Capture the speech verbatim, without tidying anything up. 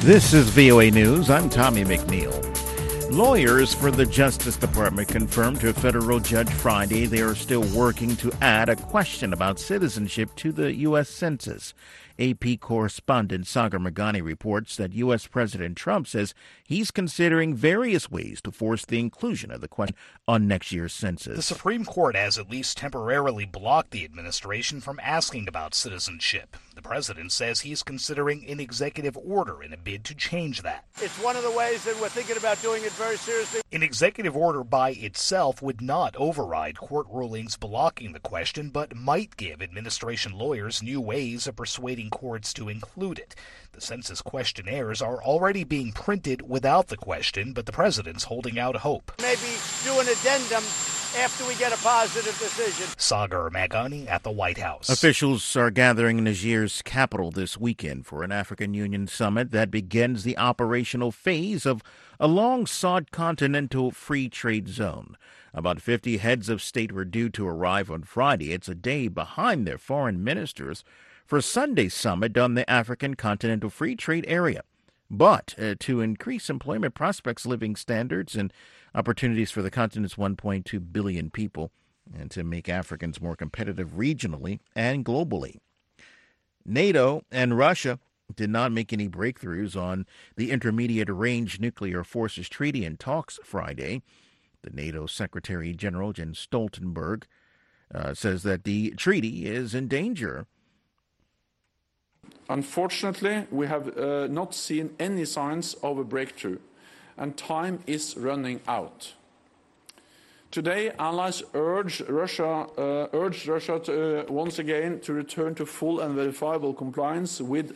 This is V O A News. I'm Tommy McNeil. Lawyers for the Justice Department confirmed to a federal judge Friday they are still working to add a question about citizenship to the U S Census. A P correspondent Sagar Meghani reports that U S. President Trump says he's considering various ways to force the inclusion of the question on next year's census. The Supreme Court has at least temporarily blocked the administration from asking about citizenship. The president says he's considering an executive order in a bid to change that. It's one of the ways that we're thinking about doing it very seriously. An executive order by itself would not override court rulings blocking the question, but might give administration lawyers new ways of persuading courts to include it. The census questionnaires are already being printed without the question, but the president's holding out hope. Maybe do an addendum after we get a positive decision. Sagar Meghani at the White House. Officials are gathering in Niger's capital this weekend for an African Union summit that begins the operational phase of a long-sought continental free trade zone. About fifty heads of state were due to arrive on Friday. It's a day behind their foreign ministers for Sunday's summit on the African Continental Free Trade Area. But uh, to increase employment prospects, living standards, and opportunities for the continent's one point two billion people, and to make Africans more competitive regionally and globally. NATO and Russia did not make any breakthroughs on the Intermediate Range Nuclear Forces Treaty in talks Friday. The NATO Secretary General Jens Stoltenberg uh, says that the treaty is in danger. Unfortunately, we have uh, not seen any signs of a breakthrough, and time is running out. Today, allies urge Russia, uh, urged Russia to, uh, once again to return to full and verifiable compliance with